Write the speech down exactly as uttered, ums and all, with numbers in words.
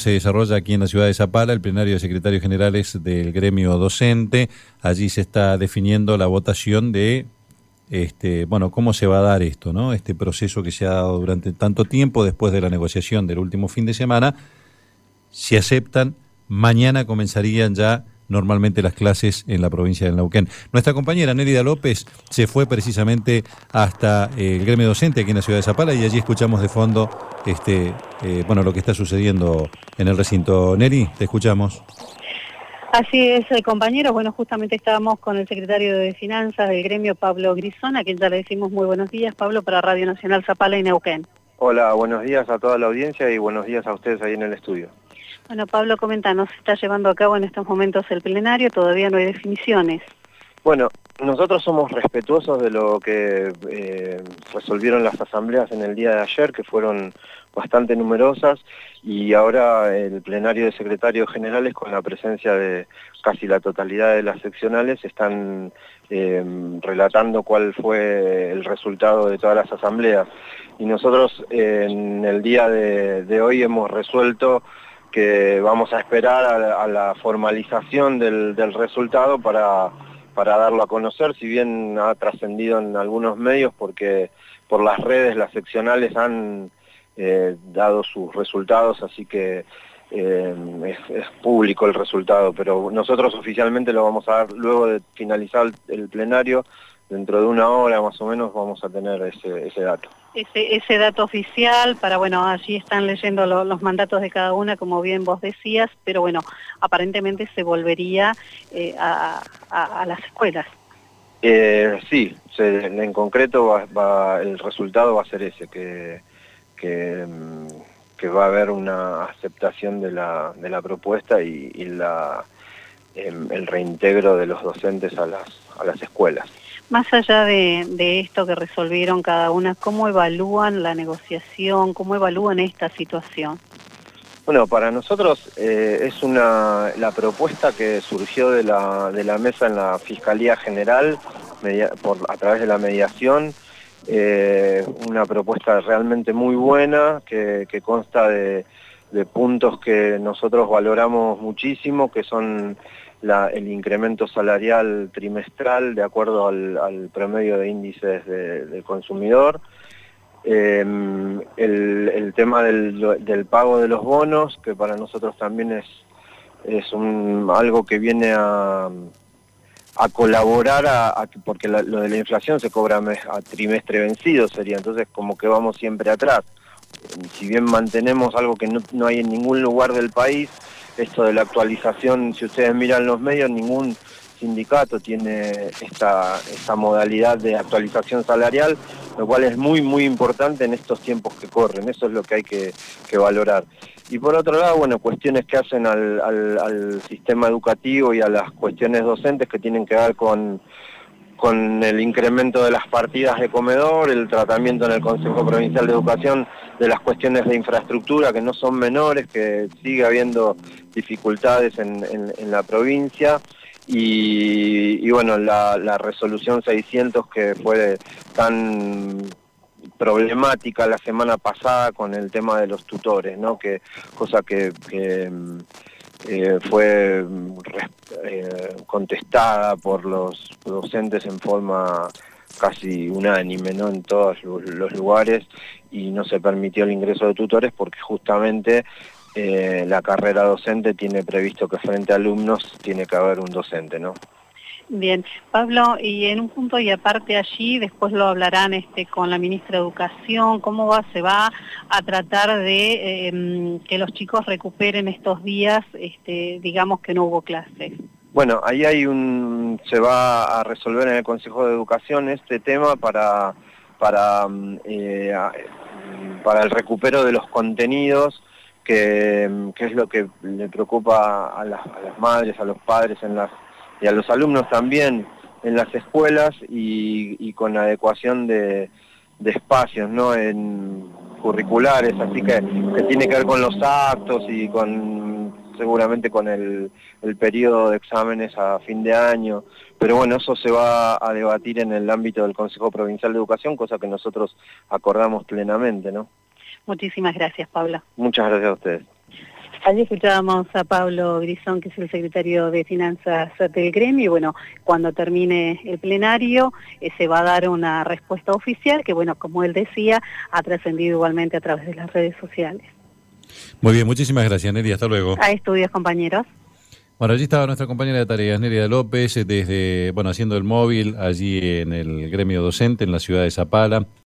se desarrolla aquí en la ciudad de Zapala el plenario de secretarios generales del gremio docente. Allí se está definiendo la votación de, este, bueno, cómo se va a dar esto, ¿no? Este proceso que se ha dado durante tanto tiempo después de la negociación del último fin de semana. Si aceptan, mañana comenzarían ya normalmente las clases en la provincia del Neuquén. Nuestra compañera Nélida López se fue precisamente hasta eh, el gremio docente aquí en la ciudad de Zapala y allí escuchamos de fondo este, eh, bueno, lo que está sucediendo en el recinto. Neri, te escuchamos. Así es, compañeros. Bueno, justamente estábamos con el secretario de Finanzas del gremio, Pablo Grisón, a quien ya le decimos muy buenos días, Pablo, para Radio Nacional Zapala y Neuquén. Hola, buenos días a toda la audiencia y buenos días a ustedes ahí en el estudio. Bueno, Pablo, comentanos, se está llevando a cabo en estos momentos el plenario, todavía no hay definiciones. Bueno, nosotros somos respetuosos de lo que eh, resolvieron las asambleas en el día de ayer, que fueron bastante numerosas, y ahora el plenario de secretarios generales, con la presencia de casi la totalidad de las seccionales, están eh, relatando cuál fue el resultado de todas las asambleas. Y nosotros eh, en el día de, de hoy hemos resuelto que vamos a esperar a la, a la formalización del, del resultado para, para darlo a conocer, si bien ha trascendido en algunos medios porque por las redes las seccionales han eh, dado sus resultados, así que eh, es, es público el resultado, pero nosotros oficialmente lo vamos a dar luego de finalizar el plenario. Dentro de una hora más o menos vamos a tener ese, ese dato. Ese, ese dato oficial, para, bueno, allí están leyendo lo, los mandatos de cada una, como bien vos decías, pero bueno, aparentemente se volvería eh, a, a, a las escuelas. Eh, sí, se, en concreto va, va, el resultado va a ser ese, que, que, que va a haber una aceptación de la, de la propuesta y, y la, eh, el reintegro de los docentes a las, a las escuelas. Más allá de, de esto que resolvieron cada una, ¿cómo evalúan la negociación? ¿Cómo evalúan esta situación? Bueno, para nosotros eh, es una la propuesta que surgió de la, de la mesa en la Fiscalía General media, por, a través de la mediación, eh, una propuesta realmente muy buena que, que consta de, de puntos que nosotros valoramos muchísimo, que son La, el incremento salarial trimestral de acuerdo al, al promedio de índices de, del consumidor, eh, el, el tema del, del pago de los bonos, que para nosotros también es, es un, algo que viene a, a colaborar, a, a, porque la, lo de la inflación se cobra a trimestre vencido sería, entonces como que vamos siempre atrás. Si bien mantenemos algo que no, no hay en ningún lugar del país, esto de la actualización, si ustedes miran los medios, ningún sindicato tiene esta, esta modalidad de actualización salarial, lo cual es muy muy importante en estos tiempos que corren, eso es lo que hay que, que valorar. Y por otro lado, bueno, cuestiones que hacen al, al, al sistema educativo y a las cuestiones docentes que tienen que ver con, con el incremento de las partidas de comedor, el tratamiento en el Consejo Provincial de Educación de las cuestiones de infraestructura que no son menores, que sigue habiendo dificultades en, en, en la provincia, y, y bueno, la, la resolución seiscientos que fue tan problemática la semana pasada con el tema de los tutores, ¿no? Que, cosa que... que Eh, fue eh, contestada por los docentes en forma casi unánime, ¿no? En todos los lugares, y no se permitió el ingreso de tutores porque justamente eh, la carrera docente tiene previsto que frente a alumnos tiene que haber un docente, ¿no? Bien, Pablo, y en un punto y aparte allí, después lo hablarán este, con la ministra de Educación, ¿cómo va, se va a tratar de eh, que los chicos recuperen estos días, este, digamos que no hubo clases? Bueno, ahí hay un, se va a resolver en el Consejo de Educación este tema para, para, eh, para el recupero de los contenidos, que, que es lo que le preocupa a las, a las madres, a los padres en las y a los alumnos también en las escuelas, y, y con adecuación de, de espacios, ¿no? En curriculares, así que, que tiene que ver con los actos y con seguramente con el, el periodo de exámenes a fin de año, pero bueno, eso se va a debatir en el ámbito del Consejo Provincial de Educación, cosa que nosotros acordamos plenamente, ¿no? Muchísimas gracias, Pablo. Muchas gracias a ustedes. Allí escuchábamos a Pablo Grisón, que es el secretario de Finanzas del gremio, y bueno, cuando termine el plenario eh, se va a dar una respuesta oficial que, bueno, como él decía, ha trascendido igualmente a través de las redes sociales. Muy bien, muchísimas gracias, Nery, hasta luego. A estudios, compañeros. Bueno, allí estaba nuestra compañera de tareas, Neria López, desde, bueno, haciendo el móvil allí en el gremio docente en la ciudad de Zapala.